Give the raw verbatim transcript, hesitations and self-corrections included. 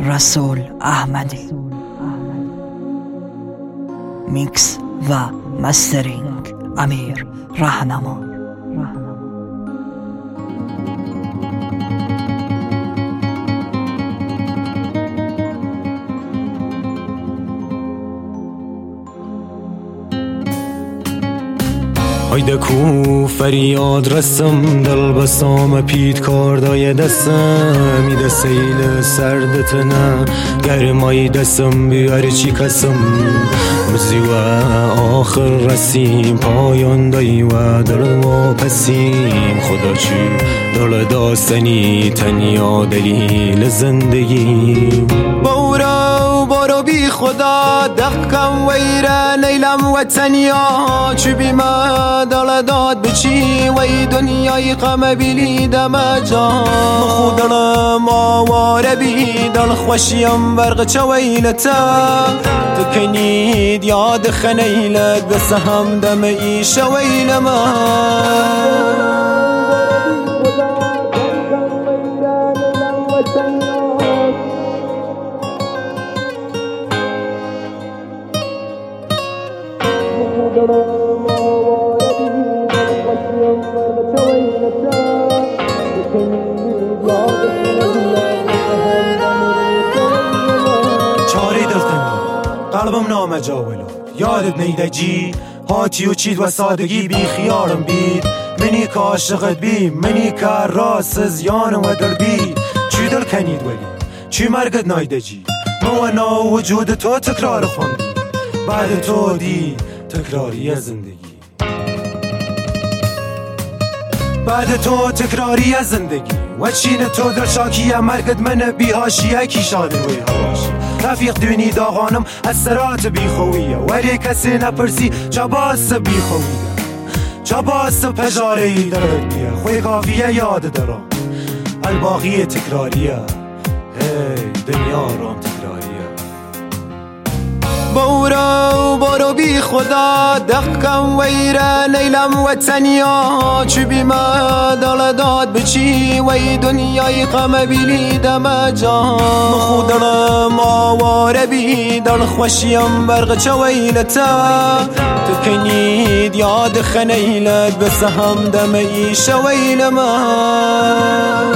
رسول احمدی. میکس و مسترینگ امیر رهنما. hayde کو فریاد رسم دل بسام پید کاردای دستم میده سیل سردتنه گرمای دستم بیاری چی کسم روزی و آخر رسیم پایان دایی و دل ما پسیم خدا چی دل داستنی تنیا دلیل زندگی بورا بارو بی خدا دقم ویره نیلم و تنیا چی بی ما دل داد بچی وی دنیای قم بیلی دم جان خودم آواره بی دل خوشیم برق چویلتا تکنید یاد خنیلت بس هم دم ای شویل من چاری دلتنی قلبم نامجاولو یادت نیده جی هاتی و چید و سادگی بی خیارم بید منی که عاشقت بی منی که راست زیانم و در بی چی دل کنید ولی چی مرگت نایده جی موانا وجود تو تکرار خوندی بعد تو دی تکراری زندگی بعد تو تکراری زندگی و چین تو در شاکیه مرگت من بیهاشیه کی شادن وی هواش رفیق دونی داغانم از سرات بیخویه ولی کسی نپرسی چا باس بیخویه چا باس پجاری درد بیه خوی کافیه یاد درم الباقی تکراریه هی دنیا رام تکراریه بورا بارو بی خدا دقم ویره نیلم و تنیا چی بی ما دل داد بچی وی دنیای قم بیلی دم جان خودم آواره بی دل خوشیم برق چویلتا تکنید یاد خنیلت بس هم دم ای شویل من